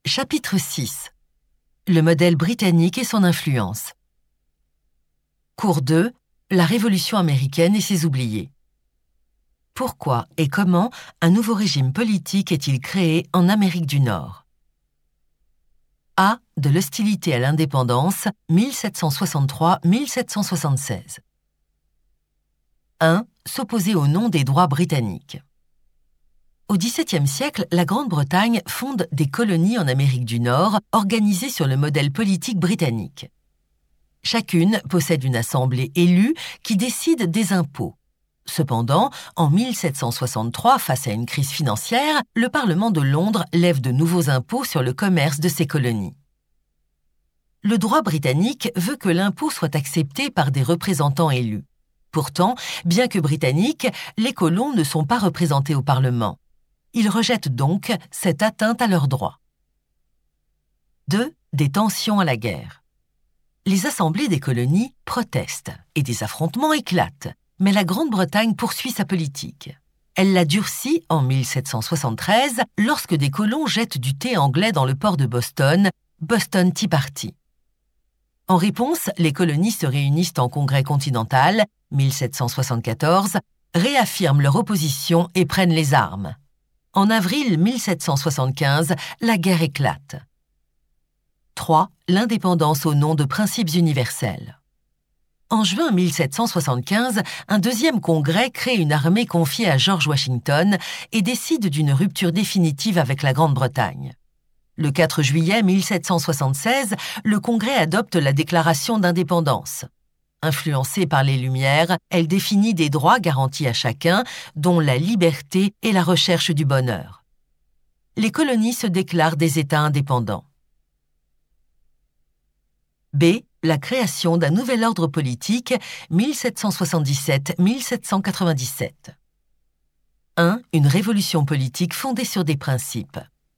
Chapitre 6. Le modèle britannique et son influence. Cours 2. La Révolution américaine et ses oubliés. Pourquoi et comment un nouveau régime politique est-il créé en Amérique du Nord? A. De l'hostilité à l'indépendance, 1763-1776. 1. S'opposer au nom des droits britanniques. Au XVIIe siècle, la Grande-Bretagne fonde des colonies en Amérique du Nord organisées sur le modèle politique britannique. Chacune possède une assemblée élue qui décide des impôts. Cependant, en 1763, face à une crise financière, le Parlement de Londres lève de nouveaux impôts sur le commerce de ces colonies. Le droit britannique veut que l'impôt soit accepté par des représentants élus. Pourtant, bien que britanniques, les colons ne sont pas représentés au Parlement. Ils rejettent donc cette atteinte à leurs droits. 2. Des tensions à la guerre. Les assemblées des colonies protestent et des affrontements éclatent, mais la Grande-Bretagne poursuit sa politique. Elle la durcit en 1773 lorsque des colons jettent du thé anglais dans le port de Boston, Boston Tea Party. En réponse, les colonies se réunissent en congrès continental, 1774, réaffirment leur opposition et prennent les armes. En avril 1775, la guerre éclate. 3. L'indépendance au nom de principes universels. En juin 1775, un deuxième congrès crée une armée confiée à George Washington et décide d'une rupture définitive avec la Grande-Bretagne. Le 4 juillet 1776, le congrès adopte la déclaration d'indépendance. Influencée par les Lumières, elle définit des droits garantis à chacun, dont la liberté et la recherche du bonheur. Les colonies se déclarent des États indépendants. B. La création d'un nouvel ordre politique, 1777-1797. 1. Une révolution politique fondée sur des principes.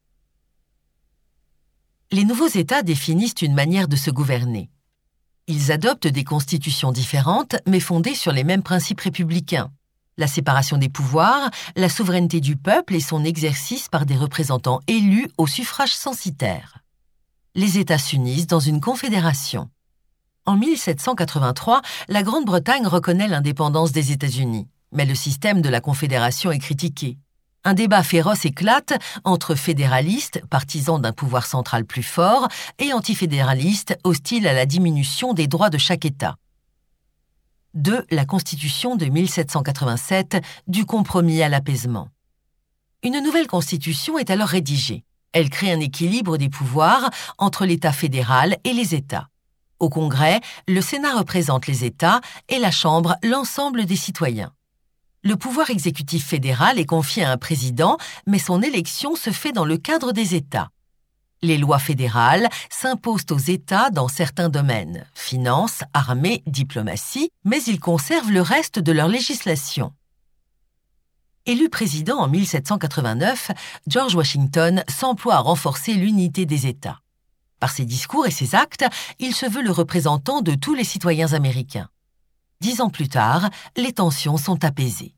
Les nouveaux États définissent une manière de se gouverner. Ils adoptent des constitutions différentes, mais fondées sur les mêmes principes républicains. La séparation des pouvoirs, la souveraineté du peuple et son exercice par des représentants élus au suffrage censitaire. Les États s'unissent dans une confédération. En 1783, la Grande-Bretagne reconnaît l'indépendance des États-Unis, mais le système de la confédération est critiqué. Un débat féroce éclate entre fédéralistes, partisans d'un pouvoir central plus fort, et antifédéralistes, hostiles à la diminution des droits de chaque État. 2. La Constitution de 1787, du compromis à l'apaisement. Une nouvelle Constitution est alors rédigée. Elle crée un équilibre des pouvoirs entre l'État fédéral et les États. Au Congrès, le Sénat représente les États et la Chambre l'ensemble des citoyens. Le pouvoir exécutif fédéral est confié à un président, mais son élection se fait dans le cadre des États. Les lois fédérales s'imposent aux États dans certains domaines, finances, armée, diplomatie, mais ils conservent le reste de leur législation. Élu président en 1789, George Washington s'emploie à renforcer l'unité des États. Par ses discours et ses actes, il se veut le représentant de tous les citoyens américains. 10 ans plus tard, les tensions sont apaisées.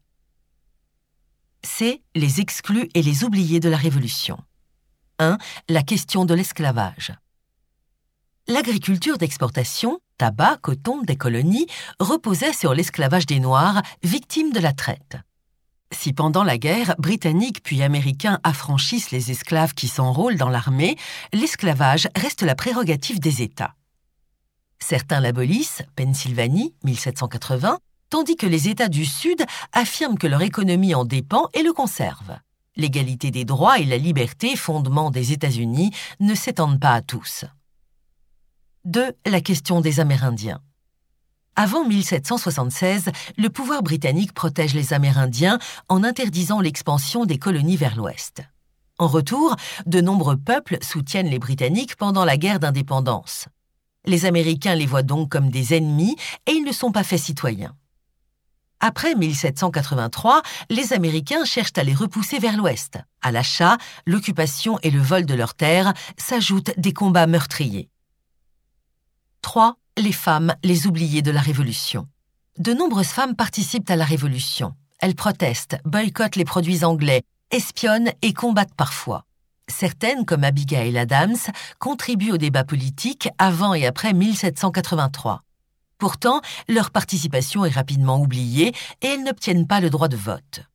C. Les exclus et les oubliés de la Révolution. 1. La question de l'esclavage. L'agriculture d'exportation, tabac, coton des colonies, reposait sur l'esclavage des Noirs, victimes de la traite. Si pendant la guerre, Britanniques puis Américains affranchissent les esclaves qui s'enrôlent dans l'armée, l'esclavage reste la prérogative des États. Certains l'abolissent, Pennsylvanie, 1780, tandis que les États du Sud affirment que leur économie en dépend et le conservent. L'égalité des droits et la liberté, fondement des États-Unis, ne s'étendent pas à tous. 2. La question des Amérindiens. Avant 1776, le pouvoir britannique protège les Amérindiens en interdisant l'expansion des colonies vers l'ouest. En retour, de nombreux peuples soutiennent les Britanniques pendant la guerre d'indépendance. Les Américains les voient donc comme des ennemis et ils ne sont pas faits citoyens. Après 1783, les Américains cherchent à les repousser vers l'ouest. À l'achat, l'occupation et le vol de leurs terres s'ajoutent des combats meurtriers. 3. Les femmes, les oubliées de la Révolution. De nombreuses femmes participent à la Révolution. Elles protestent, boycottent les produits anglais, espionnent et combattent parfois. Certaines, comme Abigail Adams, contribuent au débat politique avant et après 1783. Pourtant, leur participation est rapidement oubliée et elles n'obtiennent pas le droit de vote.